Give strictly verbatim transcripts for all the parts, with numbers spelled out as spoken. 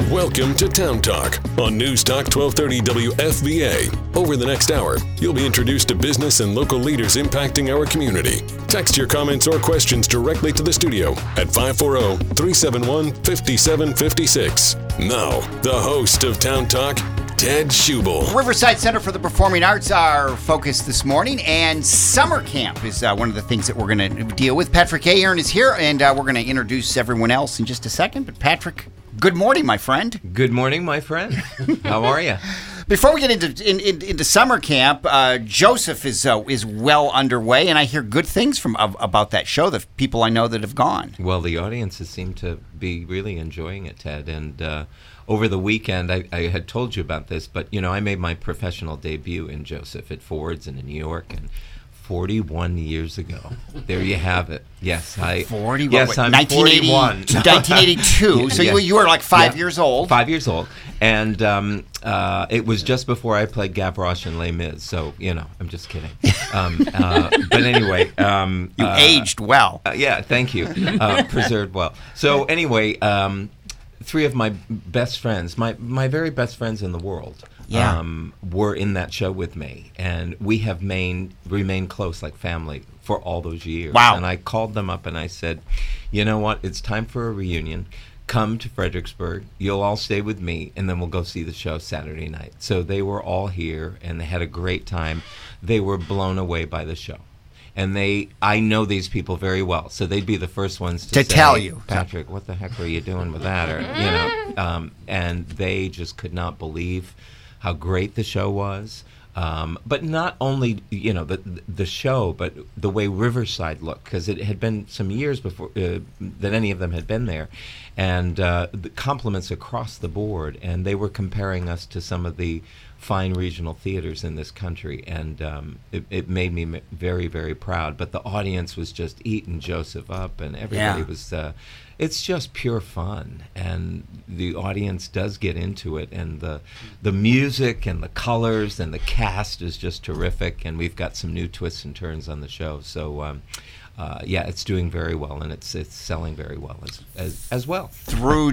Welcome to Town Talk on News Talk twelve thirty W F V A. Over the next hour, you'll be introduced to business and local leaders impacting our community. Text your comments or questions directly to the studio at five four zero, three seven one, five seven five six. Now, the host of Town Talk, Ted Schubel. Riverside Center for the Performing Arts, our focus this morning, and summer camp is uh, one of the things that we're going to deal with. Patrick Ahern is here, and uh, we're going to introduce everyone else in just a second. But Patrick, good morning, my friend. Good morning, my friend. How are you? Before we get into in, in, into summer camp, uh, Joseph is uh, is well underway, and I hear good things from uh, about that show. The people I know that have gone. Well, the audiences seem to be really enjoying it, Ted. And uh, over the weekend, I, I had told you about this, but you know, I made my professional debut in Joseph at Ford's and in New York, and forty-one years ago. There you have it. Yes, I. Forty. Yes, what, I'm nineteen eighty, forty-one. nineteen eighty-two. Yeah, so yeah. you you were like five Yeah. years old. Five years old, and um, uh, it was just before I played Gavroche in Les Mis. So you know, I'm just kidding. Um, uh, but anyway, um, you uh, aged well. Uh, yeah, thank you. Uh, preserved well. So anyway, um, three of my best friends, my my very best friends in the world. Yeah. Um, were in that show with me, and we have main, remained close like family for all those years. Wow. And I called them up and I said, you know what, it's time for a reunion. Come to Fredericksburg, you'll all stay with me, and then we'll go see the show Saturday night. So they were all here, and they had a great time. They were blown away by the show. And they, I know these people very well, so they'd be the first ones to, To say, tell you. Patrick, what the heck are you doing with that? Or, you know, um, and they just could not believe how great the show was. Um, but not only, you know, the the show, but the way Riverside looked, because it had been some years before uh, that any of them had been there, and uh, the compliments across the board, and they were comparing us to some of the fine regional theaters in this country, and um, it, it made me m- very, very proud. But the audience was just eating Joseph up, and everybody Yeah. was... Uh, it's just pure fun, and the audience does get into it, and the the music and the colors and the cast is just terrific, and we've got some new twists and turns on the show. So, um, uh, yeah, it's doing very well, and it's it's selling very well as as, as well. Through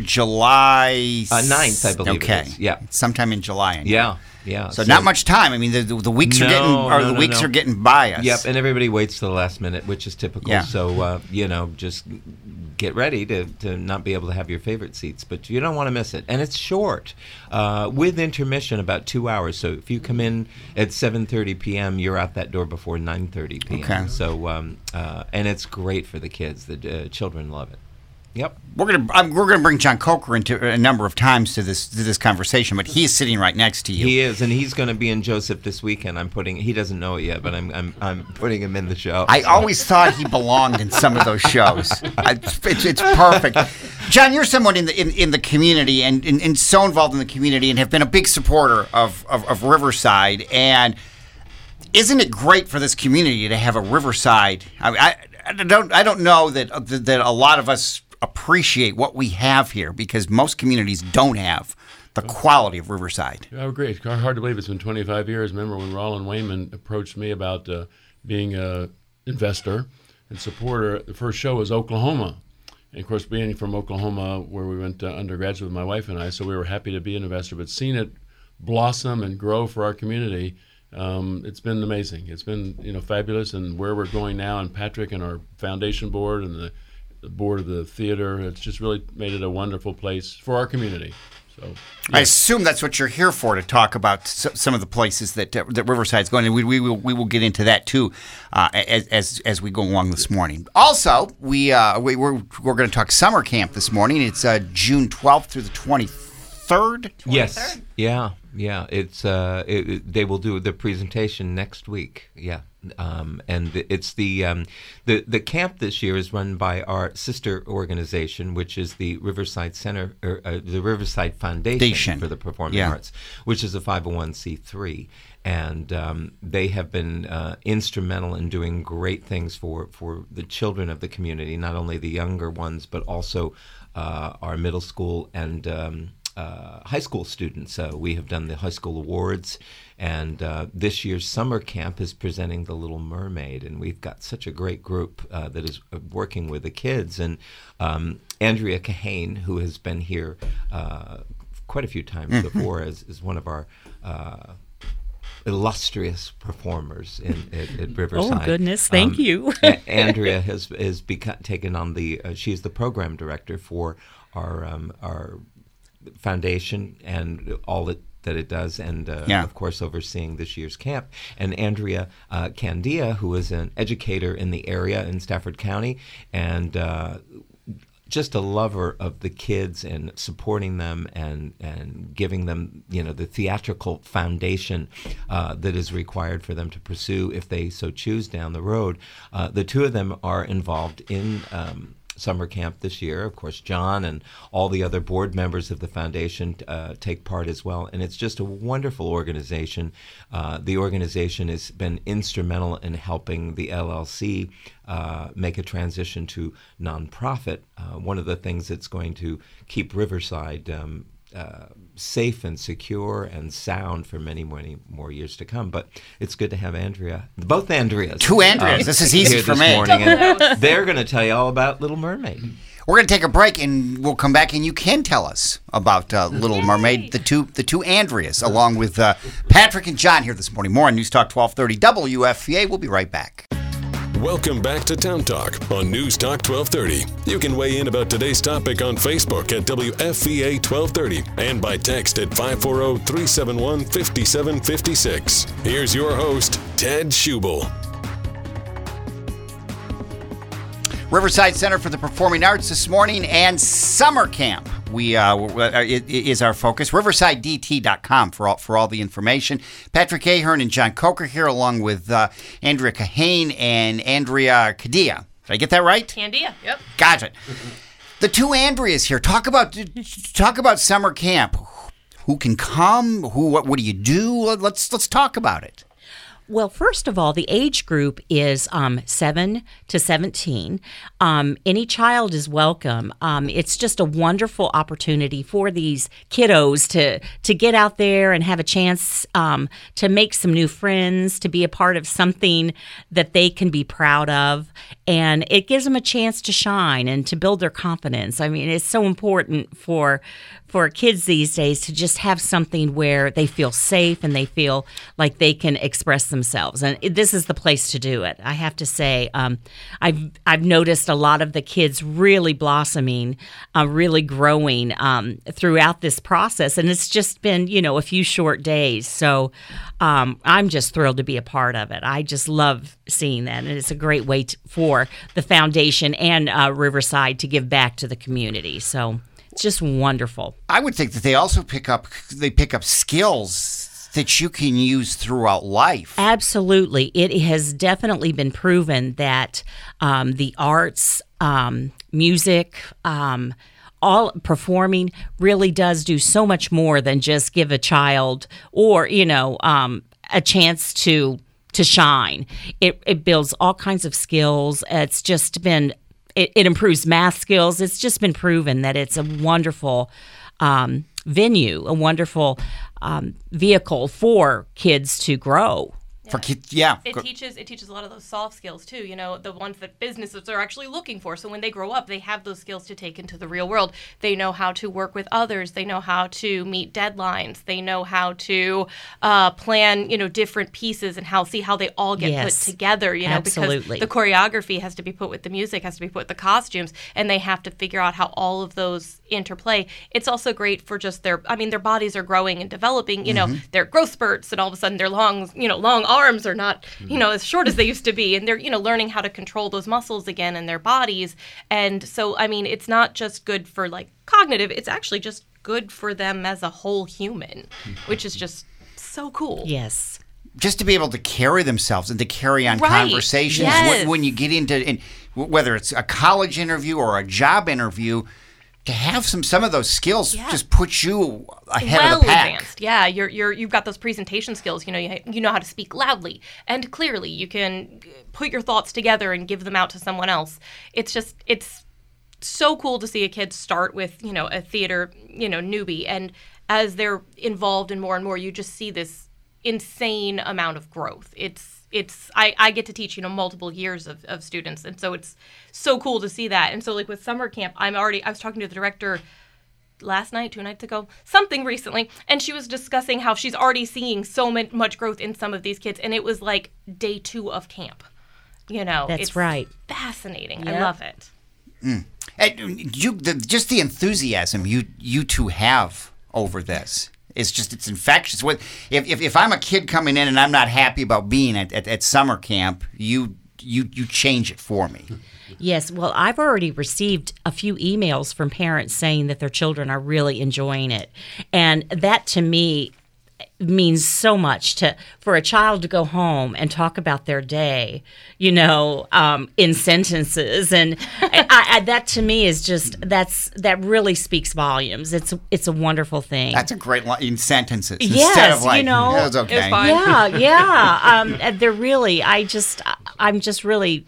July Uh, ninth, I believe Okay. it is. Yeah. Sometime in July. I know. Yeah, yeah. So, not much time. I mean, the, the, the weeks are No, getting or no, the no, weeks no. are getting by us. Yep, and everybody waits to the last minute, which is typical. Yeah. So, uh, you know, just get ready to, to not be able to have your favorite seats, but you don't want to miss it. And it's short, uh, with intermission about two hours. So if you come in at seven thirty p.m., you're out that door before nine thirty p.m. Okay. So, um, uh, and it's great for the kids. The uh, children love it. Yep. We're gonna I'm, we're gonna bring John Coker into a number of times to this to this conversation, but he's sitting right next to you. He is, and he's going to be in Joseph this weekend. I'm putting. He doesn't know it yet, but I'm I'm I'm putting him in the show. I so. always thought he belonged in some of those shows. I, it's, it's perfect. John, you're someone in the in, in the community and, and, and so involved in the community and have been a big supporter of, of, of Riverside. And isn't it great for this community to have a Riverside? I, I, I don't I don't know that that a lot of us appreciate what we have here because most communities don't have the quality of Riverside. I agree. It's hard to believe it's been twenty-five years. Remember when Roland Wayman approached me about uh, being an investor and supporter? The first show was Oklahoma. And, of course, being from Oklahoma, where we went uh, undergraduate with my wife and I, so we were happy to be an investor. But seeing it blossom and grow for our community, um, it's been amazing. It's been, you know, fabulous. And where we're going now, and Patrick and our foundation board and the the board of the theater, it's just really made it a wonderful place for our community. So, yeah. I assume that's what you're here for, to talk about s- some of the places that uh, that Riverside's going, and we, we will we will get into that too uh, as, as as we go along this morning. Also, we uh, we we're we're going to talk summer camp this morning. It's uh, June twelfth through the twenty-third. Yes. Yeah. Yeah. It's uh, it, it- they will do the presentation next week. Yeah. Um, and th- it's the um, the the camp this year is run by our sister organization, which is the Riverside Center, or, uh, the Riverside Foundation Foundation. for the Performing Yeah. Arts, which is a five oh one c three, and um, they have been uh, instrumental in doing great things for for the children of the community, not only the younger ones, but also uh, our middle school and um, uh, high school students. Uh, we have done the high school awards, and uh, this year's summer camp is presenting The Little Mermaid, and we've got such a great group uh, that is working with the kids. And um, Andrea Kahane, who has been here uh, quite a few times before as, as one of our uh, illustrious performers in at, at Riverside. Oh goodness, thank Um, you. A- Andrea has has become, taken on the. Uh, she's the program director for our um, our foundation and all that. that it does, and uh, Yeah. of course overseeing this year's camp. And Andrea uh, Candia, who is an educator in the area in Stafford County, and uh, just a lover of the kids and supporting them and and giving them, you know, the theatrical foundation uh, that is required for them to pursue if they so choose down the road. Uh, the two of them are involved in um, summer camp this year. Of course, John and all the other board members of the foundation uh, take part as well. And it's just a wonderful organization. Uh, the organization has been instrumental in helping the L L C uh, make a transition to nonprofit. Uh, one of the things that's going to keep Riverside um, uh, safe and secure and sound for many, many more years to come. But it's good to have Andrea, both Andreas. Two Andreas. This is easy here for this me. morning, and they're going to tell you all about Little Mermaid. We're going to take a break, and we'll come back, and you can tell us about uh, Little Mermaid, the two the two Andreas, along with uh, Patrick and John here this morning. More on News Talk twelve thirty W F V A. We'll be right back. Welcome back to Town Talk on News Talk twelve thirty. You can weigh in about today's topic on Facebook at W F V A twelve thirty and by text at five four zero, three seven one, five seven five six. Here's your host, Ted Schubel. Riverside Center for the Performing Arts this morning, and summer camp. We uh, it, it is our focus. riverside d t dot com for all for all the information. Patrick Ahern and John Coker here, along with uh, Andrea Kahane and Andrea Kadia. Did I get that right? Candia, yep. Got it. The two Andreas here. Talk about talk about summer camp. Who can come? Who? What? What do you do? Let's let's talk about it. Well, first of all, the age group is um, seven to seventeen. Um, any child is welcome. Um, it's just a wonderful opportunity for these kiddos to to get out there and have a chance um, to make some new friends, to be a part of something that they can be proud of. And it gives them a chance to shine and to build their confidence. I mean, it's so important for for kids these days to just have something where they feel safe and they feel like they can express themselves. And this is the place to do it. I have to say, um, I've I've noticed a lot of the kids really blossoming, uh, really growing um, throughout this process. And it's just been, you know, a few short days. So um, I'm just thrilled to be a part of it. I just love seeing that. And it's a great way to, for the foundation and uh, Riverside to give back to the community. So it's just wonderful. I would think that they also pick up they pick up skills that you can use throughout life. Absolutely. It has definitely been proven that um, the arts, um, music, um, all performing really does do so much more than just give a child or, you know, um, a chance to to shine. It, it builds all kinds of skills. It's just been It, it improves math skills. It's just been proven that it's a wonderful um, venue, a wonderful um, vehicle for kids to grow. For kids, yeah. It teaches it teaches a lot of those soft skills too, you know, the ones that businesses are actually looking for. So when they grow up, they have those skills to take into the real world. They know how to work with others. They know how to meet deadlines. They know how to uh, plan, you know, different pieces and how see how they all get Yes, put together, you know, absolutely. because the choreography has to be put with the music, has to be put with the costumes, and they have to figure out how all of those interplay. It's also great for just their, I mean, their bodies are growing and developing, you know, Mm-hmm. their growth spurts, and all of a sudden their long, you know, long arms are not, you know, as short as they used to be, and they're, you know, learning how to control those muscles again in their bodies. And so, I mean, it's not just good for like cognitive, it's actually just good for them as a whole human, which is just so cool. Yes. Just to be able to carry themselves and to carry on Right. conversations Yes. when, when you get into, in, whether it's a college interview or a job interview, to have some some of those skills Yeah. just puts you ahead well of the pack. advanced. Yeah, you're you're you've got those presentation skills. You know, you, you know how to speak loudly and clearly. You can put your thoughts together and give them out to someone else. It's just it's so cool to see a kid start with, you know, a theater, you know, newbie, and as they're involved in more and more, you just see this insane amount of growth. It's It's I, I get to teach, you know, multiple years of, of students, and so it's so cool to see that. And so like with summer camp, I'm already I was talking to the director last night, two nights ago, something recently, and she was discussing how she's already seeing so much growth in some of these kids, and it was like day two of camp. You know, That's it's right. fascinating. Yep. I love it. Mm. And you, the, just the enthusiasm you you two have over this. It's just, it's infectious. What if, if if I'm a kid coming in and I'm not happy about being at, at, at summer camp, you you you change it for me. Yes, well, I've already received a few emails from parents saying that their children are really enjoying it. And that to me means so much to for a child to go home and talk about their day, you know, um, in sentences, and I, I, that to me is just that's that really speaks volumes. It's it's a wonderful thing. That's a great line in sentences yes, instead of like, you know, yeah, it's okay. It's fine. yeah, yeah. Um, and they're really. I just I'm just really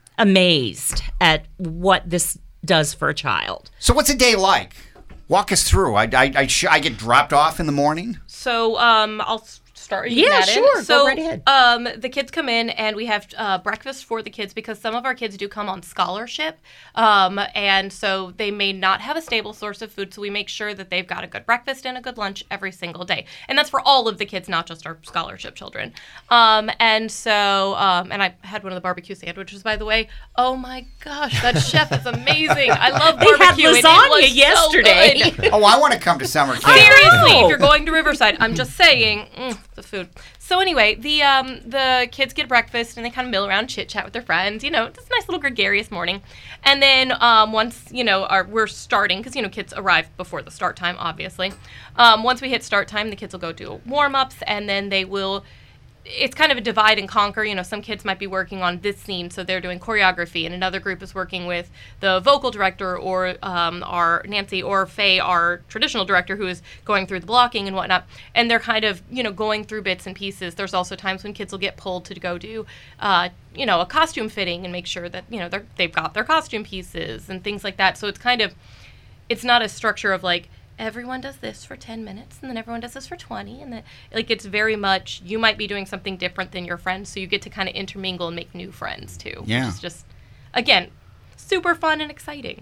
amazed at what this does for a child. So what's a day like? Walk us through. I I I, sh- I get dropped off in the morning. So um, I'll s- start. You Yeah, that sure. Go In. So right ahead. um, the kids come in and we have uh, breakfast for the kids because some of our kids do come on scholarship, um, and so they may not have a stable source of food. So we make sure that they've got a good breakfast and a good lunch every single day, and that's for all of the kids, not just our scholarship children. Um, and so um, and I had one of the barbecue sandwiches, by the way. Oh my gosh, that chef is amazing. I love They had barbecue. and it lasagna was so yesterday. good. Oh, I want to come to summer camp. Seriously, know. if you're going to Riverside, I'm just saying, mm, the food. So anyway, the um, the kids get breakfast and they kind of mill around, chit chat with their friends. You know, it's a nice little gregarious morning. And then um, once you know our, we're starting, because you know kids arrive before the start time, obviously. Um, once we hit start time, the kids will go do warm ups, and then they will. It's kind of a divide and conquer. You know, some kids might be working on this scene, so they're doing choreography, and another group is working with the vocal director or um, our Nancy or Faye, our traditional director, who is going through the blocking and whatnot. And they're kind of, you know, going through bits and pieces. There's also times when kids will get pulled to go do, uh, you know, a costume fitting and make sure that, you know, they're, they've got their costume pieces and things like that. So it's kind of, it's not a structure of like, everyone does this for ten minutes and then everyone does this for twenty, and then like it's very much you might be doing something different than your friends, so you get to kind of intermingle and make new friends too. Yeah. Which is just again super fun and exciting.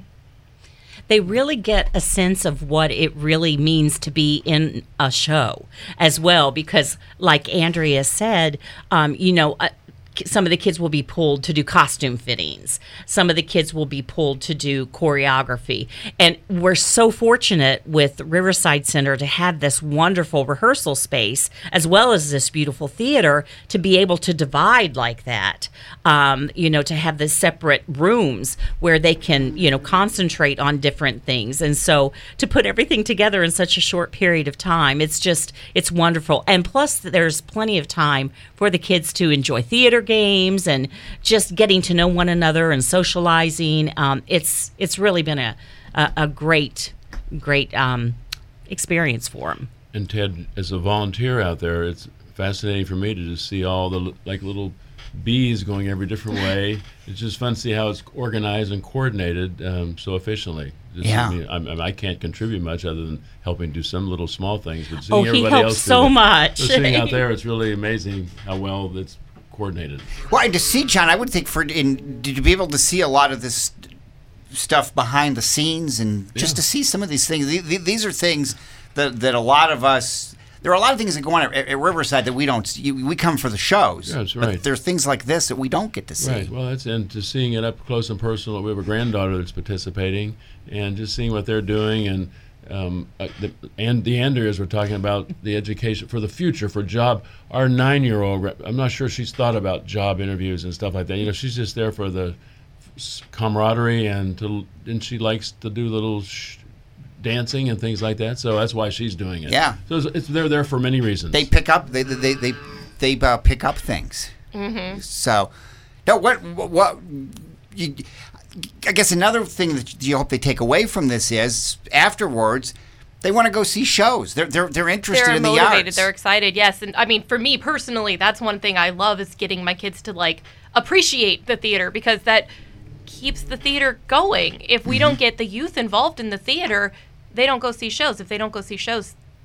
They really get a sense of what it really means to be in a show as well, because like Andrea said, um, you know, uh, some of the kids will be pulled to do costume fittings. Some of the kids will be pulled to do choreography. And we're so fortunate with Riverside Center to have this wonderful rehearsal space as well as this beautiful theater to be able to divide like that. Um, you know, to have the separate rooms where they can, you know, concentrate on different things. And so to put everything together in such a short period of time, it's just, it's wonderful. And plus there's plenty of time for the kids to enjoy theater games and just getting to know one another and socializing. Um, it's it's really been a a, a great great um, experience for them. And Ted, as a volunteer out there, it's fascinating for me to just see all the like little bees going every different way. It's just fun to see how it's organized and coordinated um, so efficiently. Just, Yeah. I, mean, I, I can't contribute much other than helping do some little small things. But seeing Oh, he everybody helps else do so it- much. so seeing out there, it's really amazing how well it's coordinated. Well, and to see, John, I would think for in to be able to see a lot of this stuff behind the scenes and just Yeah. to see some of these things. The- the- These are things that that a lot of us. There are a lot of things that go on at, at Riverside that we don't. See. We come for the shows. Yeah, that's But right. there's things like this that we don't get to see. Right. Well, that's and to seeing it up close and personal. We have a granddaughter that's participating, and just seeing what they're doing, and um, uh, the, and the Andreas were talking about the education for the future for job. Our nine-year-old, I'm not sure she's thought about job interviews and stuff like that. You know, she's just there for the s- camaraderie, and to and she likes to do little sh- dancing and things like that. So that's why she's doing it. Yeah. So it's, it's they're there for many reasons. They pick up. They they they they uh, pick up things. Mm-hmm. So, no. What what. what you, I guess another thing that you hope they take away from this is afterwards they want to go see shows. They're they're they're interested They're in the motivated. arts. They're excited. Yes, and I mean, for me personally, that's one thing I love is getting my kids to like appreciate the theater, because that keeps the theater going. If we Mm-hmm. don't get the youth involved in the theater, they don't go see shows. If they don't go see shows,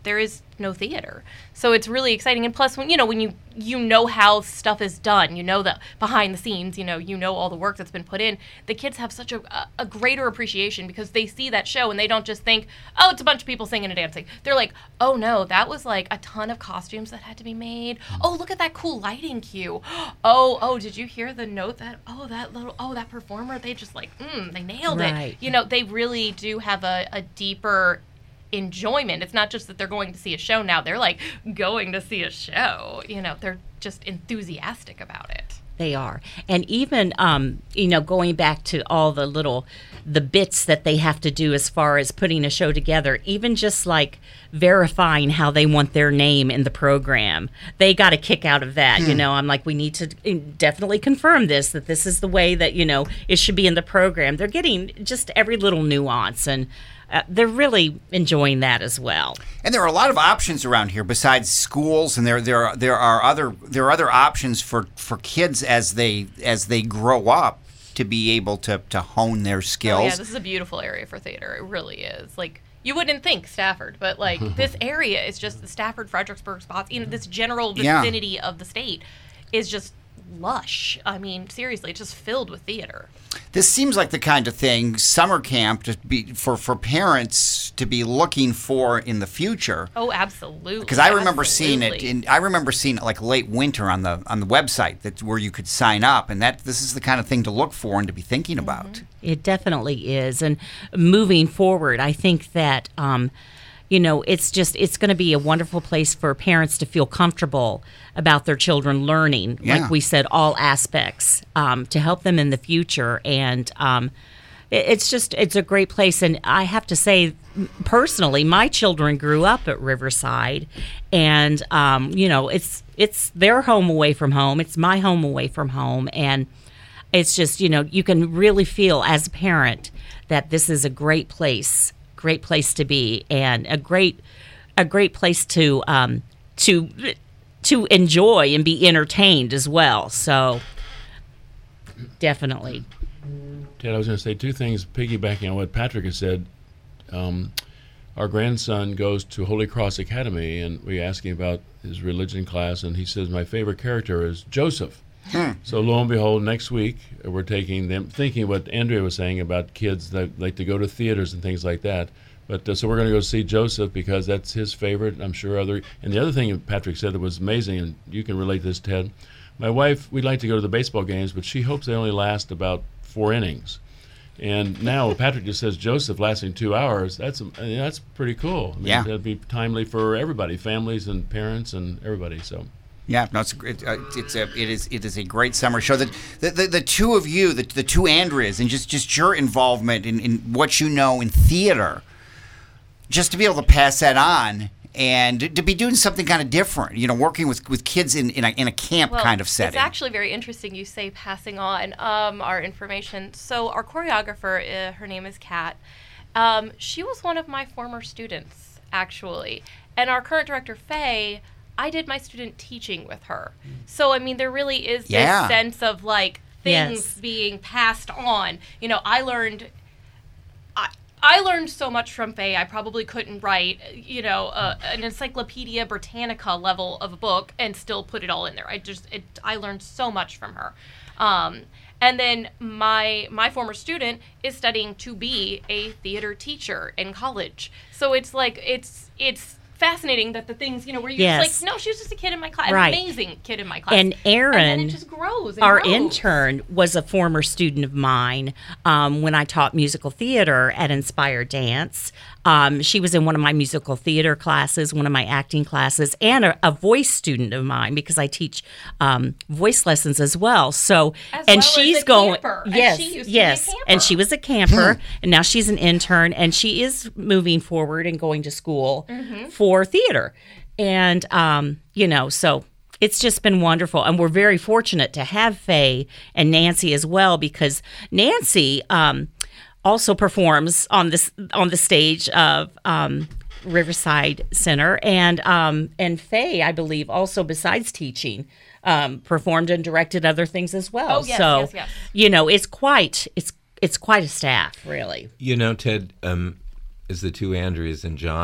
there is no theater. So it's really exciting. And plus, when you know when you you know how stuff is done, you know the behind the scenes, you know you know all the work that's been put in. The kids have such a, a greater appreciation because they see that show and they don't just think, oh, it's a bunch of people singing and dancing. They're like, oh no, that was like a ton of costumes that had to be made. Oh, look at that cool lighting cue. Oh, oh, did you hear the note that? Oh, that little, oh, that performer. They just like, mm, they nailed Right. it. You know, they really do have a, a deeper enjoyment. It's not just that they're going to see a show now. They're like going to see a show. You know, they're just enthusiastic about it. They are. And even, um, you know, going back to all the little, the bits that they have to do as far as putting a show together, even just like verifying how they want their name in the program, they got a kick out of that. Hmm. You know, I'm like, we need to definitely confirm this, that this is the way that, you know, it should be in the program. They're getting just every little nuance, and Uh, they're really enjoying that as well. And there are a lot of options around here besides schools, and there there are, there are other there are other options for, for kids as they as they grow up to be able to, to hone their skills. Oh, yeah, this is a beautiful area for theater. It really is. Like, you wouldn't think Stafford, but like this area is just the Stafford, Fredericksburg spots. You know, this general vicinity yeah. of the state is just lush. I mean, seriously, it's just filled with theater. This seems like the kind of thing summer camp to be for, for parents to be looking for in the future. Oh, absolutely. Because I remember seeing it in I remember seeing it like late winter on the on the website that where you could sign up, and that this is the kind of thing to look for and to be thinking about. Mm-hmm. It definitely is. And moving forward, I think that um, you know, it's just, it's going to be a wonderful place for parents to feel comfortable about their children learning, yeah. like we said, all aspects, um, to help them in the future. And um, it, it's just, it's a great place. And I have to say, personally, my children grew up at Riverside, and, um, you know, it's, it's their home away from home. It's my home away from home. And it's just, you know, you can really feel as a parent that this is a great place. Great place to be, and a great a great place to um, to to enjoy and be entertained as well. So definitely. Ted, I was going to say two things piggybacking on what Patrick has said. Um, our grandson goes to Holy Cross Academy, and we asked him about his religion class, and he says, my favorite character is Joseph. Hmm. So lo and behold, next week uh, we're taking them, thinking what Andrea was saying about kids that like to go to theaters and things like that. But uh, so we're going to go see Joseph because that's his favorite. I'm sure other. And the other thing Patrick said that was amazing, and you can relate this, Ted. My wife, we'd like to go to the baseball games, but she hopes they only last about four innings. And now Patrick just says Joseph lasting two hours. That's I mean, that's pretty cool. I mean, yeah, that'd be timely for everybody, families and parents and everybody. So. Yeah, no, it's a, it, uh, it's a, it is it is a great summer show. The the, the, the two of you, the, the two Andreas, and just, just your involvement in, in what you know in theater, just to be able to pass that on and to be doing something kind of different, you know, working with, with kids in, in, a, in a camp well, kind of setting. It's actually very interesting you say passing on um, our information. So our choreographer, uh, her name is Kat. Um, she was one of my former students, actually. And our current director, Faye, I did my student teaching with her. So, I mean, there really is this yeah. sense of, like, things yes. being passed on. You know, I learned... I, I learned so much from Faye, I probably couldn't write, you know, uh, an Encyclopedia Britannica level of a book and still put it all in there. I just, it, I learned so much from her. Um, and then my my former student is studying to be a theater teacher in college. So it's like, it's it's fascinating that the things, you know, where you're yes. just like, no, she was just a kid in my class, right. an amazing kid in my class. And Erin, and then it just grows and our grows. intern, was a former student of mine um, when I taught musical theater at Inspire Dance. Um, she was in one of my musical theater classes, one of my acting classes, and a, a voice student of mine because I teach um, voice lessons as well. So, as and well she's as a going, camper. yes, and she used yes, to be a camper. and she was a camper, and now she's an intern, and she is moving forward and going to school mm-hmm. for theater, and um, you know, so. It's just been wonderful, and we're very fortunate to have Faye and Nancy as well, because Nancy um, also performs on this on the stage of um, Riverside Center, and um, and Faye, I believe, also besides teaching, um, performed and directed other things as well. Oh yes, so yes, yes. you know, it's quite it's it's quite a staff, really. You know, Ted, um, as the two Andreas and John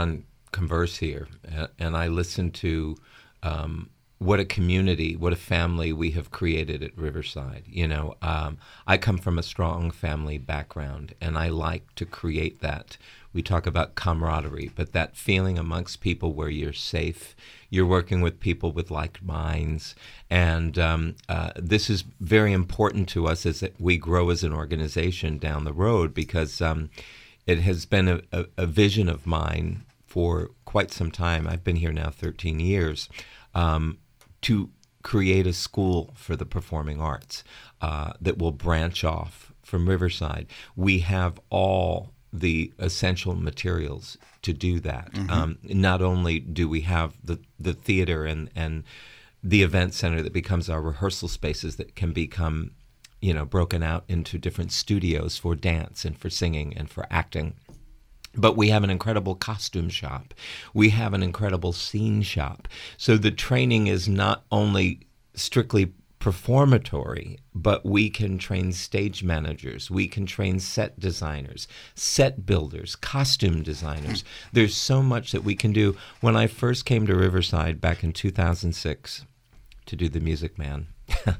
converse here, a- and I listen to um, what a community, what a family we have created at Riverside. You know, um, I come from a strong family background, and I like to create that. We talk about camaraderie, but that feeling amongst people where you're safe, you're working with people with like minds, and um, uh, this is very important to us as we grow as an organization down the road, because um, it has been a, a, a vision of mine for quite some time. I've been here now thirteen years, um, to create a school for the performing arts uh, that will branch off from Riverside. We have all the essential materials to do that. Mm-hmm. Um, not only do we have the, the theater and, and the event center that becomes our rehearsal spaces that can become, you know, broken out into different studios for dance and for singing and for acting, but we have an incredible costume shop. We have an incredible scene shop. So the training is not only strictly performatory, but we can train stage managers, we can train set designers, set builders, costume designers. There's so much that we can do. When I first came to Riverside back in two thousand six to do The Music Man,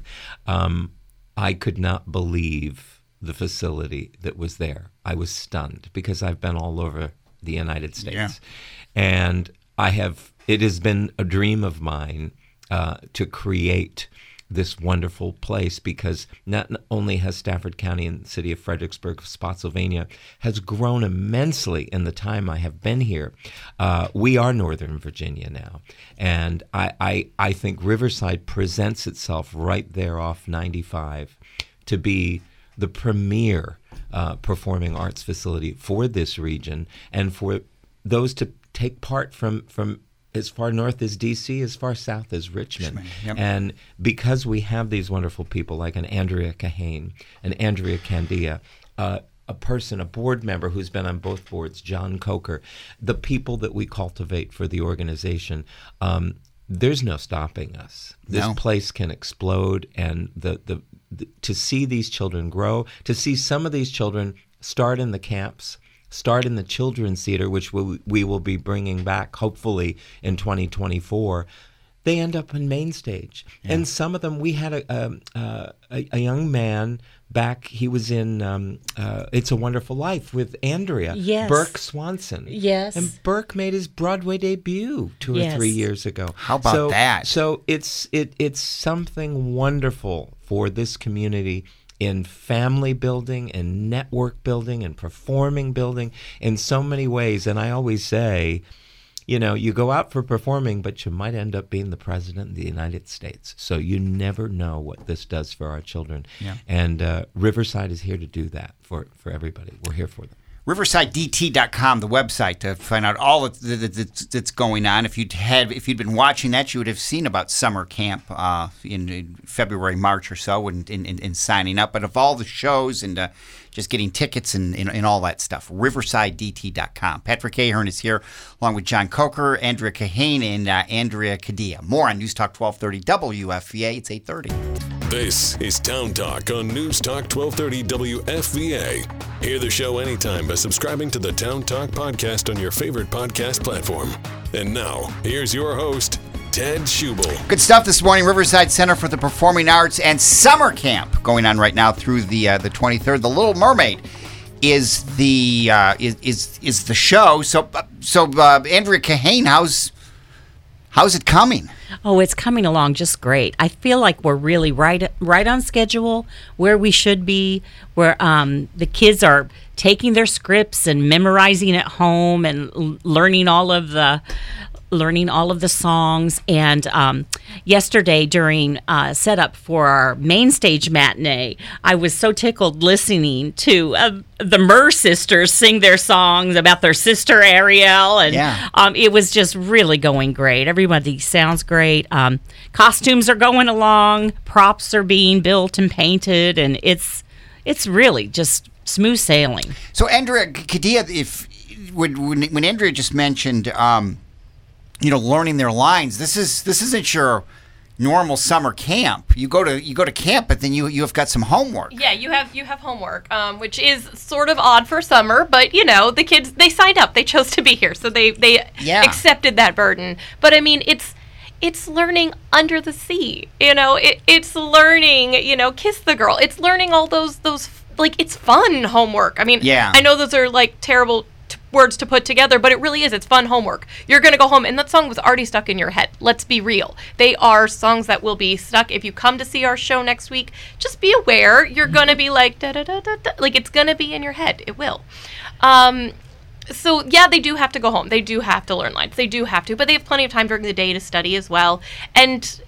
um, I could not believe the facility that was there. I was stunned because I've been all over the United States. Yeah. And I have, it has been a dream of mine uh, to create this wonderful place, because not only has Stafford County and the city of Fredericksburg, Spotsylvania, has grown immensely in the time I have been here. Uh, we are Northern Virginia now. And I, I, I think Riverside presents itself right there off ninety-five to be the premier uh, performing arts facility for this region, and for those to take part from from as far north as D C, as far south as Richmond. Richmond, yep. And because we have these wonderful people like an Andrea Kahane, an Andrea Candia, uh, a person, a board member who's been on both boards, John Coker, the people that we cultivate for the organization, um, there's no stopping us. This No. place can explode, and the, the, the to see these children grow, to see some of these children start in the camps, start in the children's theater, which we, we will be bringing back hopefully in twenty twenty-four. They end up in main stage. Yeah. And some of them, we had a, a, a, a young man back, he was in um, uh, It's a Wonderful Life with Andrea. Yes. Burke Swanson. Yes. And Burke made his Broadway debut two Yes. or three years ago. How about so, that? So it's it it's something wonderful for this community in family building and network building and performing building in so many ways. And I always say, you know, you go out for performing, but you might end up being the president of the United States. So you never know what this does for our children. Yeah. And uh, Riverside is here to do that for, for everybody. We're here for them. riverside d t dot com, the website, to find out all that- that- that's that's going on. If you'd had, if you'd been watching that, you would have seen about summer camp uh, in, in February, March or so, and, and, and signing up. But of all the shows and uh, just getting tickets and, and, and all that stuff, riverside d t dot com. Patrick Ahern is here, along with John Coker, Andrea Kahane, and uh, Andrea Cadilla. More on News Talk twelve thirty W F V A. It's eight thirty. This is Town Talk on News Talk twelve thirty W F V A. Hear the show anytime by subscribing to the Town Talk podcast on your favorite podcast platform. And now, here's your host, Ted Schubel. Good stuff this morning. Riverside Center for the Performing Arts and summer camp going on right now through the uh, the twenty-third. The Little Mermaid is the uh, is, is is the show. So uh, so uh, Andrea Kahane, how's how's it coming? Oh, it's coming along just great. I feel like we're really right right on schedule, where we should be, where um, the kids are taking their scripts and memorizing at home and l- learning all of the learning all of the songs. And um, yesterday during uh, setup for our main stage matinee, I was so tickled listening to uh, the Murr sisters sing their songs about their sister Ariel. And Yeah. um, it was just really going great. Everybody sounds great. Um, costumes are going along. Props are being built and painted. And it's it's really just smooth sailing. So Andrea Cadilla, if when when, when Andrea just mentioned, um, you know, learning their lines, this is this isn't your normal summer camp. You go to you go to camp, but then you you have got some homework. Yeah, you have you have homework, um, which is sort of odd for summer, but you know the kids, they signed up, they chose to be here, so they they Yeah. accepted that burden. But I mean, it's it's learning under the sea, you know. It, it's learning, you know, kiss the girl. It's learning all those those like it's fun homework. I mean, Yeah. I know those are like terrible t- words to put together, but it really is. It's fun homework. You're going to go home, and that song was already stuck in your head. Let's be real. They are songs that will be stuck. If you come to see our show next week, just be aware. You're going to be like, da da da da da. Like, it's going to be in your head. It will. Um, so, yeah, they do have to go home. They do have to learn lines. They do have to, but they have plenty of time during the day to study as well. And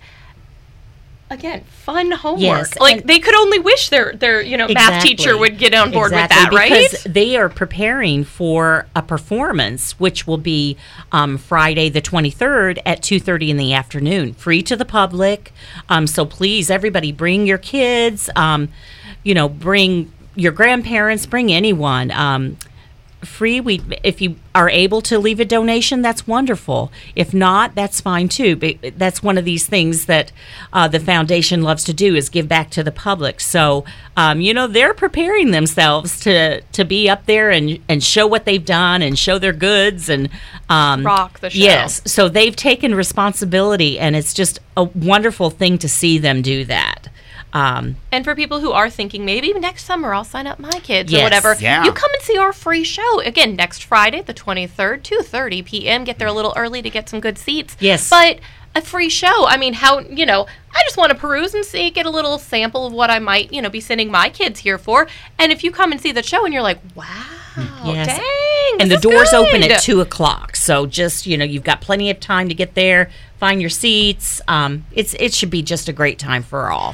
again, fun homework. Yes, like and- they could only wish their their you know math Exactly. teacher would get on board Exactly, with that, right? Because they are preparing for a performance, which will be um, Friday the twenty-third at two thirty in the afternoon, free to the public. Um, so please, everybody, bring your kids. Um, you know, bring your grandparents. Bring anyone. Um, free. We, if you are able to leave a donation, that's wonderful. If not, that's fine too. But that's one of these things that uh, the foundation loves to do, is give back to the public. So, um, you know, they're preparing themselves to to be up there and and show what they've done and show their goods and um, Rock the show. Yes, so they've taken responsibility, and it's just a wonderful thing to see them do that. Um, And for people who are thinking, maybe next summer I'll sign up my kids Yes. or whatever, Yeah. you come and see our free show. Again, next Friday, the twenty-third, two thirty p.m. Get there a little early to get some good seats. Yes. But a free show. I mean, how, you know, I just want to peruse and see, get a little sample of what I might, you know, be sending my kids here for. And if you come and see the show and you're like, wow, Yes. dang, and the this is doors open good. at two o'clock. So just, you know, you've got plenty of time to get there, find your seats. Um, it's it should be just a great time for all.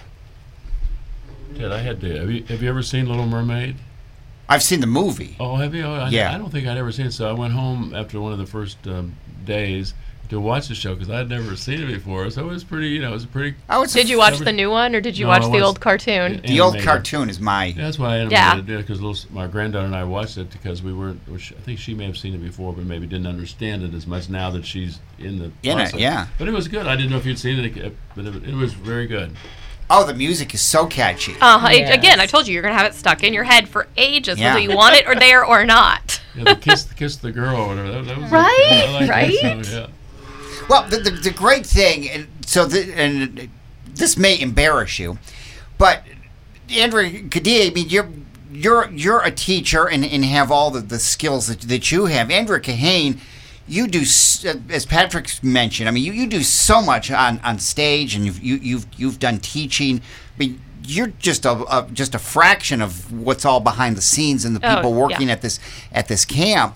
Ted, I had to. Have you, have you ever seen Little Mermaid? I've seen the movie. Oh, have you? I, Yeah. I don't think I'd ever seen it. So I went home after one of the first um, days to watch the show because I'd never seen it before. So it was pretty, you know, it was a pretty. Oh, it's a Did you watch the new one or did you No, watch I the watched- old cartoon? The old animated. cartoon is my. Yeah, that's why I Yeah. animated it because my granddaughter and I watched it because we weren't. Which I think she may have seen it before, but maybe didn't understand it as much now that she's in the In it, process. yeah. But it was good. I didn't know if you'd seen it, but it, it was very good. Oh, the music is so catchy. Uh, Yes. Again, I told you, you're going to have it stuck in your head for ages, Yeah. whether you want it or there or not. Yeah, the kiss, the kiss the girl, or whatever. That, that was Right? I like that Right? song, yeah. Well, the, the, the great thing, and so the, and this may embarrass you, but Andrea Cadillo, I mean, you're you're you're a teacher and, and have all the, the skills that, that you have. Andrea Kahane, you do, s- as Patrick mentioned, I mean, you, you do so much on, on stage, and you've you, you've you've done teaching, but you're just a, a just a fraction of what's all behind the scenes and the Oh, people working yeah. at this at this camp.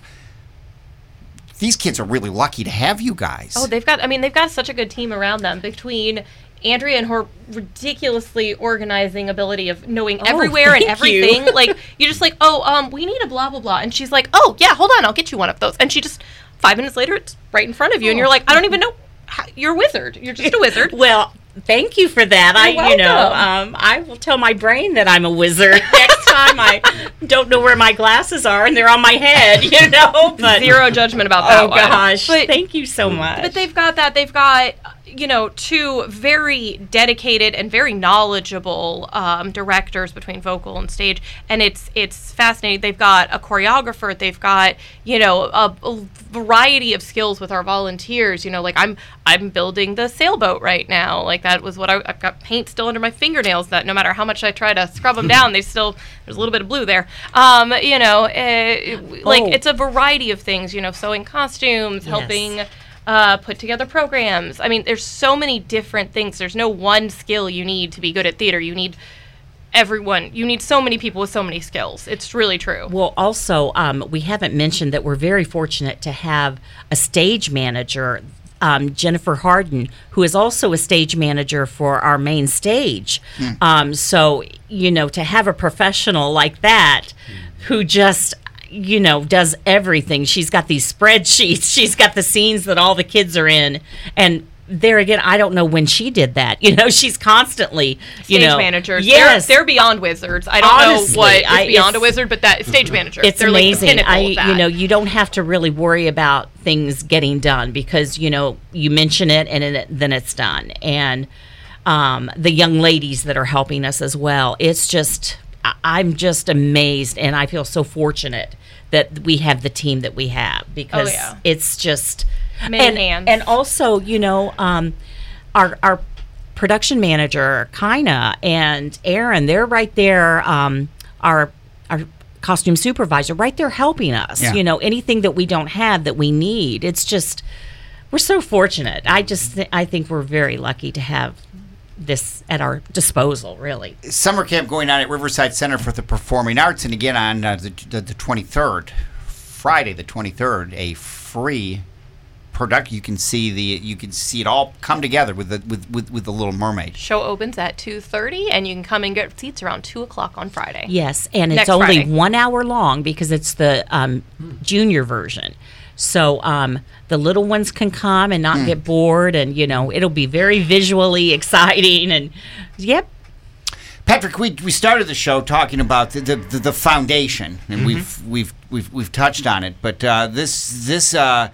These kids are really lucky to have you guys. Oh, they've got, I mean, they've got such a good team around them between Andrea and her ridiculously organizing ability of knowing everywhere and thank you. everything. Like, you're just like, oh, um, we need a blah, blah, blah. And she's like, oh, yeah, hold on, I'll get you one of those. And she just, five minutes later, it's right in front of you. And you're like, I don't even know. How, you're a wizard. You're just a wizard. Well, thank you for that. You're I, you know, welcome. um, I will tell my brain that I'm a wizard next time. I don't know where my glasses are, and they're on my head. You know, but Zero judgment about that oh one. gosh, But- thank you so much. But they've got that. They've got, you know, two very dedicated and very knowledgeable um, directors between vocal and stage, and it's it's fascinating. They've got a choreographer. They've got, you know, a, a variety of skills with our volunteers. You know, like I'm I'm building the sailboat right now. Like that was what I, I've got paint still under my fingernails. That no matter how much I try to scrub them down, they still there's a little bit of blue there. Um, you know, uh, like Oh. it's a variety of things. You know, sewing costumes, Yes. helping. Uh, put together programs. I mean, there's so many different things. There's no one skill you need to be good at theater. You need everyone. You need so many people with so many skills. It's really true. Well, also, um, we haven't mentioned that we're very fortunate to have a stage manager, um, Jennifer Harden, who is also a stage manager for our main stage. Um, so, you know, to have a professional like that who just, you know, does everything. She's got these spreadsheets. She's got the scenes that all the kids are in. And there again, I don't know when she did that. You know, she's constantly, you Stage know. managers. Yes. They're, they're beyond wizards. I don't Honestly, know what is I- beyond a it's- wizard, but that stage manager. It's they're amazing. Like the pinnacle I, of that. you know, you don't have to really worry about things getting done because, you know, you mention it and it, then it's done. And um, the young ladies that are helping us as well. It's just, I- I'm just amazed, and I feel so fortunate that we have the team that we have, because Oh, yeah. it's just Many and, hands. and also, you know, um, our our production manager, Kina, and Aaron, they're right there. Um, our our costume supervisor, right there helping us. Yeah. You know, anything that we don't have that we need. It's just, we're so fortunate. I just th- I think we're very lucky to have this at our disposal, really. Summer camp going on at Riverside Center for the Performing Arts, and again on uh, the, the the twenty-third, Friday the twenty-third, a free product. You can see the you can see it all come together with the with with, with the Little Mermaid. Show opens at two thirty, and you can come and get seats around two o'clock on Friday. Yes, and it's Next only Friday. one hour long because it's the um, junior version. So um, the little ones can come and not get bored, and you know it'll be very visually exciting. And yep, Patrick, we we started the show talking about the the, the, the foundation, and we've we've we've we've touched on it. But uh, this this uh,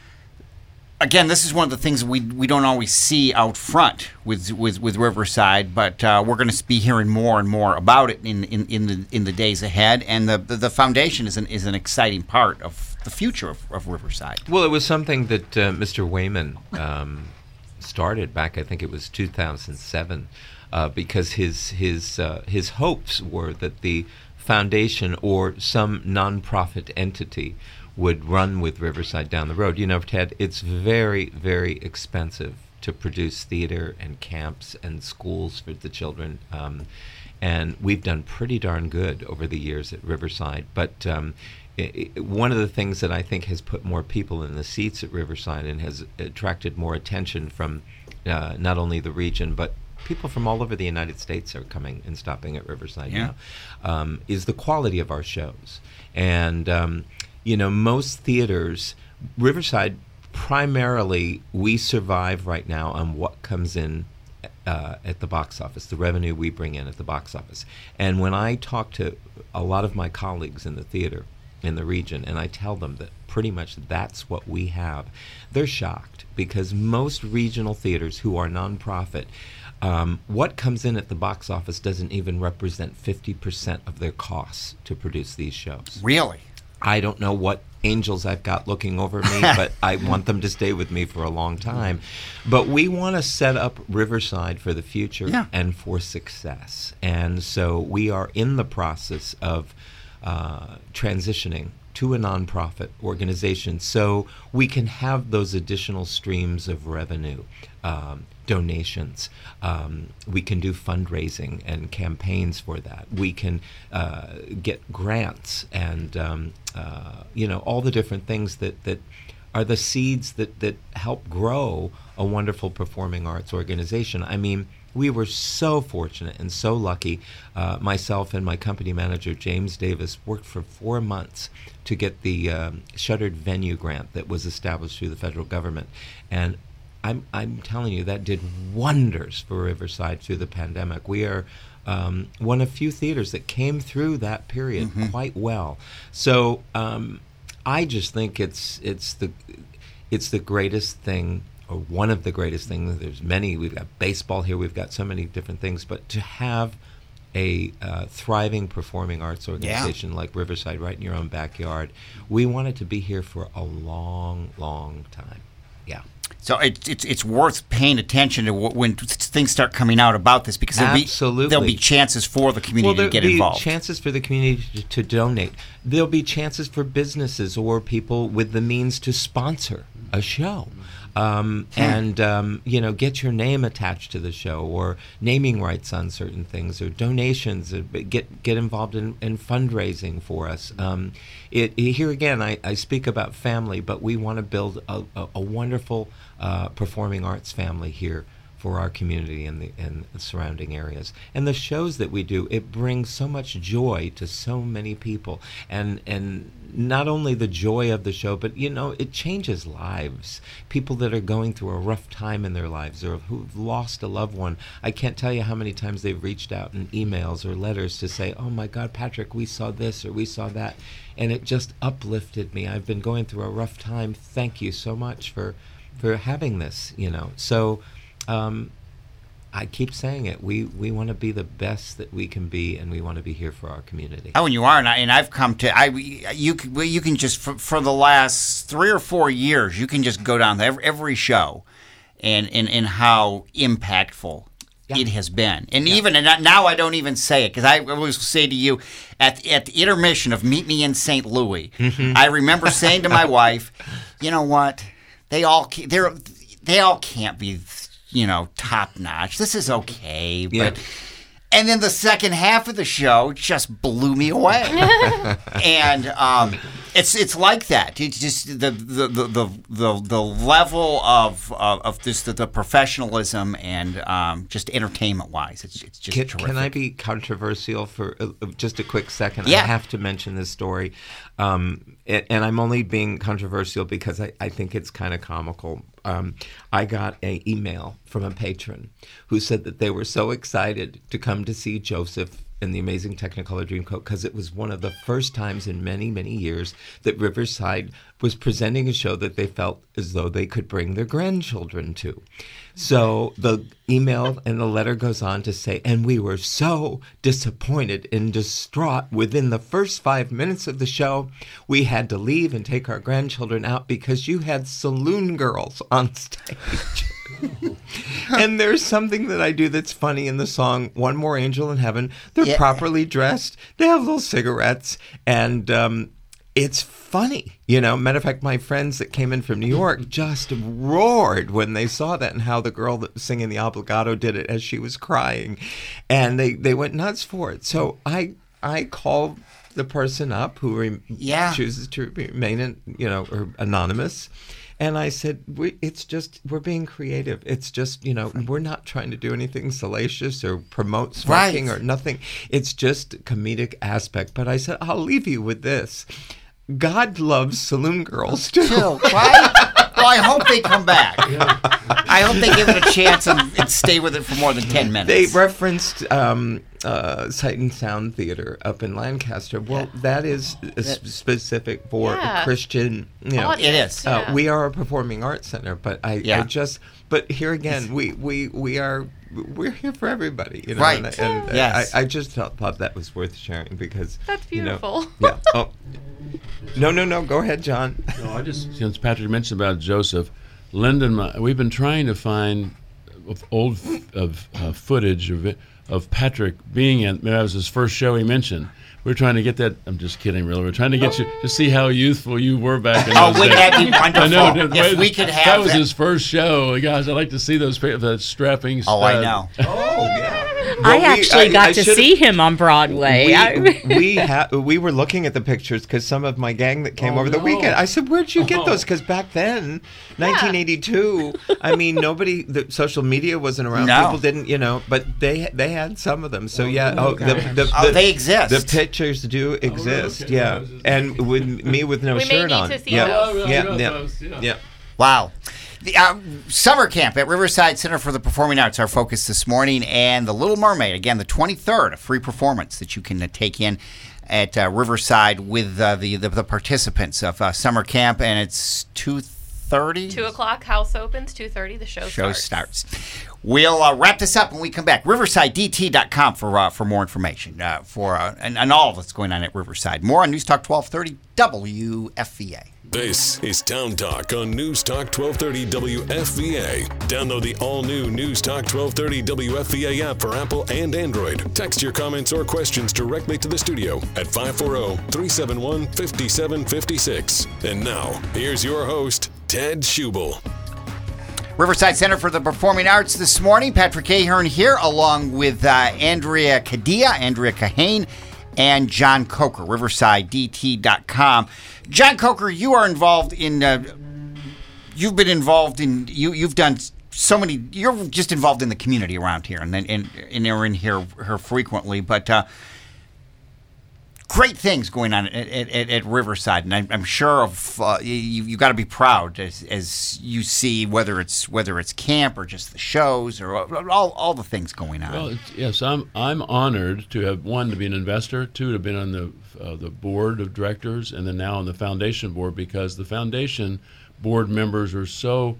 again, this is one of the things we we don't always see out front with with, with Riverside. But uh, we're going to be hearing more and more about it in, in, in the in the days ahead. And the the, the foundation is an is an exciting part of the future of, of Riverside. Well, it was something that uh, Mister Wayman um, started back, I think it was two thousand seven, uh, because his his uh, his hopes were that the foundation or some nonprofit entity would run with Riverside down the road. You know, Ted, it's very, very expensive to produce theater and camps and schools for the children. Um, and we've done pretty darn good over the years at Riverside. But um, I- I- one of the things that I think has put more people in the seats at Riverside and has attracted more attention from uh, not only the region, but people from all over the United States are coming and stopping at Riverside Yeah. now, um, is the quality of our shows. And, um, you know, most theaters, Riverside, primarily, we survive right now on what comes in uh, at the box office, the revenue we bring in at the box office. And when I talk to a lot of my colleagues in the theater in the region, and I tell them that pretty much that's what we have, they're shocked, because most regional theaters who are nonprofit, um, what comes in at the box office doesn't even represent fifty percent of their costs to produce these shows. Really? I don't know what angels I've got looking over me, but I want them to stay with me for a long time. But we want to set up Riverside for the future Yeah. and for success. And so we are in the process of uh, transitioning to a nonprofit organization so we can have those additional streams of revenue, um, donations. Um, we can do fundraising and campaigns for that. We can uh, get grants and um, uh, you know, all the different things that, that are the seeds that, that help grow a wonderful performing arts organization. I mean, we were so fortunate and so lucky. Uh, myself and my company manager, James Davis, worked for four months to get the um, shuttered venue grant that was established through the federal government. And I'm, I'm telling you, that did wonders for Riverside through the pandemic. We are um, one of few theaters that came through that period Mm-hmm. quite well. So um, I just think it's it's the it's the greatest thing, or one of the greatest things. There's many. We've got baseball here. We've got so many different things. But to have a uh, thriving performing arts organization like Riverside right in your own backyard, we want it to be here for a long, long time. Yeah. So it's it's it's worth paying attention to wh- when things start coming out about this, because there'll Absolutely. be there'll be chances for the community Well, to get there'll be involved. chances for the community to, to donate. There'll be chances for businesses or people with the means to sponsor a show. Um, and, um, you know, get your name attached to the show, or naming rights on certain things, or donations, or get get involved in, in fundraising for us. Um, it, here again, I, I speak about family, but we want to build a, a, a wonderful uh, performing arts family here for our community and the, and the surrounding areas. And the shows that we do, it brings so much joy to so many people. And and not only the joy of the show, but, you know, it changes lives. People that are going through a rough time in their lives, or who've lost a loved one. I can't tell you how many times they've reached out in emails or letters to say, oh my God, Patrick, we saw this or we saw that. And it just uplifted me. I've been going through a rough time. Thank you so much for, for having this, you know. So, Um, I keep saying it. We we want to be the best that we can be, and we want to be here for our community. Oh, and you are, and, I, and I've come to I you can well, you can just for, for the last three or four years you can just go down to every, every show, and and and how impactful yeah. it has been. And yeah. even and now I don't even say it because I always say to you at at the intermission of Meet Me in Saint Louis, mm-hmm. I remember saying to my wife, you know what, they all they're they all can't be, you know, top notch. This is okay, but. Yeah. And then the second half of the show just blew me away, and um, it's it's like that. It's just the the the the, the, the level of of, of this the, the professionalism and um, just entertainment wise. It's it's just can, terrific. Can I be controversial for uh, just a quick second? Yeah. I have to mention this story, um, and, and I'm only being controversial because I, I think it's kind of comical. Um, I got an email from a patron who said that they were so excited to come to see Joseph in the Amazing Technicolor Dreamcoat because it was one of the first times in many, many years that Riverside was presenting a show that they felt as though they could bring their grandchildren to. So the email and the letter goes on to say, and we were so disappointed and distraught within the first five minutes of the show, we had to leave and take our grandchildren out because you had saloon girls on stage. And there's something that I do that's funny in the song One More Angel in Heaven. They're yeah. properly dressed. They have little cigarettes. And um, it's funny. You know, matter of fact, my friends that came in from New York just roared when they saw that and how the girl that was singing the obligato did it as she was crying. And they, they went nuts for it. So I I called the person up who re- yeah. chooses to remain, you know, or anonymous. And I said, we, it's just, we're being creative. It's just, you know, we're not trying to do anything salacious or promote smoking right. or nothing. It's just comedic aspect. But I said, I'll leave you with this. God loves saloon girls, too. Too, right? Well, I hope they come back. Yeah. I hope they give it a chance and, and stay with it for more than ten minutes. They referenced um, uh, Sight and Sound Theater up in Lancaster. Well, yeah. that is a sp- specific for yeah. a Christian, you know. It is. Uh, yeah. We are a performing arts center, but I, yeah. I just, but here again, we, we, we are, we're here for everybody, you know. Right. And, and yes. I, I just thought, thought that was worth sharing because. That's beautiful. You know, yeah. Oh. No, no, no. Go ahead, John. No, I just, since Patrick mentioned about Joseph, Linda and my, we've been trying to find old of uh, footage of, of Patrick being in, that was his first show he mentioned. We're trying to get that. I'm just kidding, really. We're trying to get you to see how youthful you were back in oh, those wouldn't days. that be wonderful? I know. If we could have that was that. his first show, guys. I'd like to see those that strapping. Oh, stud. I know. Oh, yeah. I Well, we- actually I- got I to should've- see him on Broadway. I- We we, ha- we were looking at the pictures because some of my gang that came Oh, over the no. weekend. I said, "Where'd you get Oh. those?" Because back then, nineteen eighty-two. I mean, nobody. The social media wasn't around. No. People didn't, you know. But they they had some of them. So yeah. Oh, the, the, Oh, the- they exist. The pictures do exist. okay. Yeah, and with me with no We may shirt need on. to see yeah. those. Yeah, Yeah, yeah, those, yeah, yeah. Wow. The uh, summer camp at Riverside Center for the Performing Arts, our focus this morning, and The Little Mermaid, again, the twenty-third, a free performance that you can uh, take in at uh, Riverside with uh, the, the the participants of uh, summer camp, and it's two thirty? Two o'clock, house opens. Two thirty, the show, Show starts. starts. We'll uh, wrap this up when we come back. Riverside D T dot com for uh, for more information uh, for uh, and, and all that's going on at Riverside. More on News Talk twelve thirty W F V A. This is Town Talk on News Talk twelve thirty W F V A. Download the all-new News Talk twelve thirty W F V A app for Apple and Android. Text your comments or questions directly to the studio at five four zero, three seven one, five seven five six. And now, here's your host, Ted Schubel. Riverside Center for the Performing Arts this morning. Patrick Ahern here, along with uh, Andrea Cadilla, Andrea Kahane, and John Coker, Riverside D T dot com. John Coker, you are involved in, uh, you've been involved in, you, you've done so many, you're just involved in the community around here, and and, and you're in here, here frequently, but uh, great things going on at, at, at Riverside, and I'm, I'm sure of uh, you, you've got to be proud as, as you see whether it's whether it's camp or just the shows or all all the things going on. Well, it's, yes, I'm I'm honored to have, one, to be an investor, two, to have been on the uh, the board of directors, and then now on the foundation board, because the foundation board members are so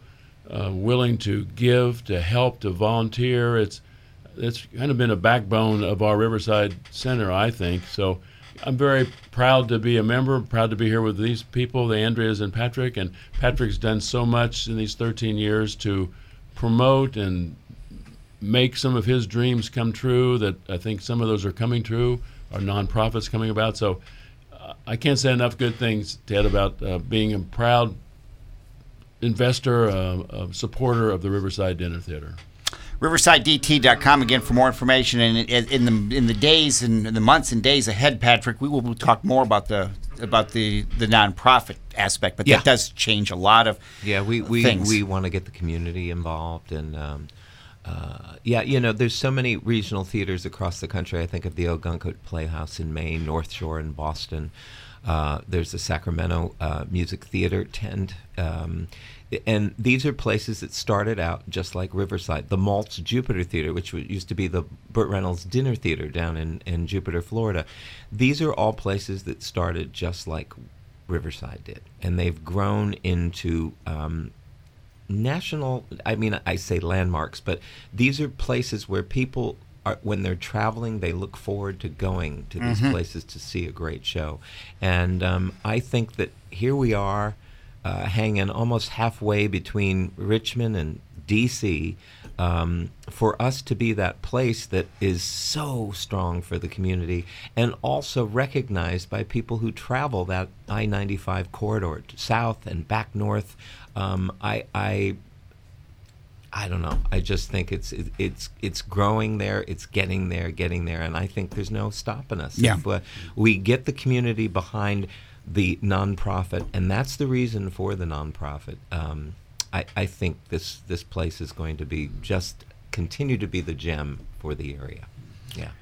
uh, willing to give, to help, to volunteer. It's it's kind of been a backbone of our Riverside Center, I think. So I'm very proud to be a member, proud to be here with these people, the Andreas and Patrick. And Patrick's done so much in these thirteen years to promote and make some of his dreams come true, that I think some of those are coming true, our nonprofits coming about. So uh, I can't say enough good things, Ted, about uh, being a proud investor, uh, a supporter of the Riverside Dinner Theater. Riverside D T dot com again for more information. And in, in the in the days and in the months and days ahead, Patrick, we will talk more about the about the, the nonprofit aspect. But Yeah. that does change a lot of Yeah, we we, things. we want to get the community involved, and um, uh, yeah, you know, there's so many regional theaters across the country. I think of the Ogunquit Playhouse in Maine, North Shore in Boston. Uh, there's the Sacramento uh, Music Theater tent. Um, and these are places that started out just like Riverside. The Maltz Jupiter Theater, which w- used to be the Burt Reynolds Dinner Theater down in, in Jupiter, Florida. These are all places that started just like Riverside did. And they've grown into um, national, I mean, I say landmarks, but these are places where people are, when they're traveling, they look forward to going to these Mm-hmm. places to see a great show. And um, I think that here we are, uh, hanging almost halfway between Richmond and D C, um, for us to be that place that is so strong for the community and also recognized by people who travel that I ninety-five corridor to south and back north. Um, I, I I don't know. I just think it's it, it's it's growing there. It's getting there, getting there, and I think there's no stopping us. Yeah. If uh, we get the community behind the nonprofit, and that's the reason for the nonprofit. Um, I, I think this this place is going to be just continue to be the gem for the area. Yeah.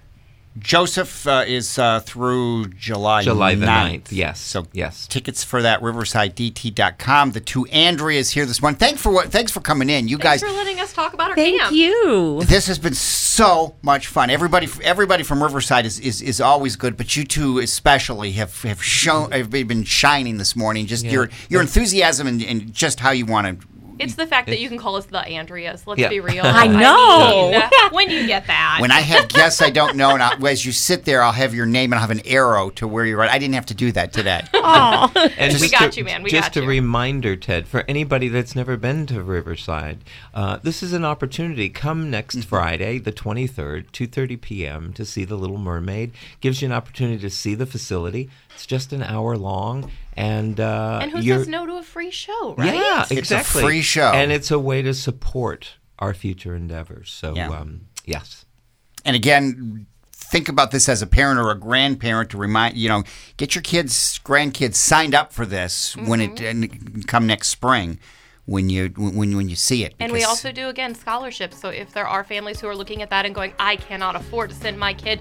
Joseph uh, is uh, through July July the ninth. ninth, yes, So yes. tickets for that, Riverside D T dot com. The two Andreas here this morning. Thanks for what. Thanks for coming in. You Thanks guys. for letting us talk about our Thank camp. you. This has been so much fun. Everybody, everybody from Riverside is, is, is always good, but you two especially have have shown have been shining this morning. Just Yeah. your your enthusiasm and, and just how you want to. It's the fact that you can call us the Andreas. Let's Yeah. be real. I know. mean, when you get that. When I have guests I don't know, and I, as you sit there, I'll have your name and I'll have an arrow to where you're at. I didn't have to do that today. Oh, And We just got to- you, man. We just got a you. reminder, Ted, for anybody that's never been to Riverside, uh, this is an opportunity. Come next Mm-hmm. Friday, the twenty-third, two thirty p.m. to see The Little Mermaid. Gives you an opportunity to see the facility. It's just an hour long, and uh, and who you're, says no to a free show, right? Yeah, It's a exactly. free show. and it's a way to support our future endeavors. So, Yeah. um, yes. And again, think about this as a parent or a grandparent to remind, you know, get your kids, grandkids signed up for this when it and come next spring when you when when you see it. And we because- also do, again, scholarships. So if there are families who are looking at that and going, I cannot afford to send my kid,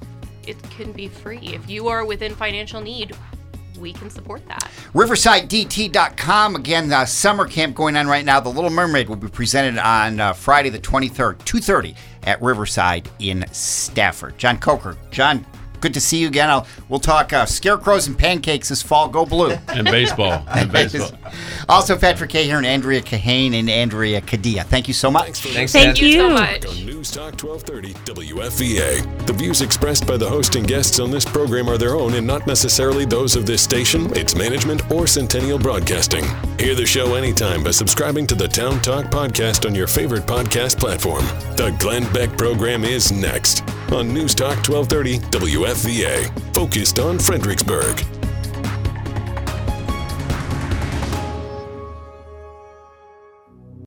it can be free. If you are within financial need, we can support that. Riverside D T dot com. Again, uh, summer camp going on right now. The Little Mermaid will be presented on uh, Friday the twenty-third, two thirty at Riverside in Stafford. John Coker. John, good to see you again. I'll, we'll talk uh, scarecrows and pancakes this fall. Go blue. And baseball. And baseball. Also, Patrick Kay here and Andrea Kahane and Andrea Kadia. Thank you so much. Thanks, thank Ted. you. so much. On News Talk twelve thirty W F V A. The views expressed by the host and guests on this program are their own and not necessarily those of this station, its management, or Centennial Broadcasting. Hear the show anytime by subscribing to the Town Talk podcast on your favorite podcast platform. The Glenn Beck program is next on News Talk twelve thirty W F V A. Focused on Fredericksburg.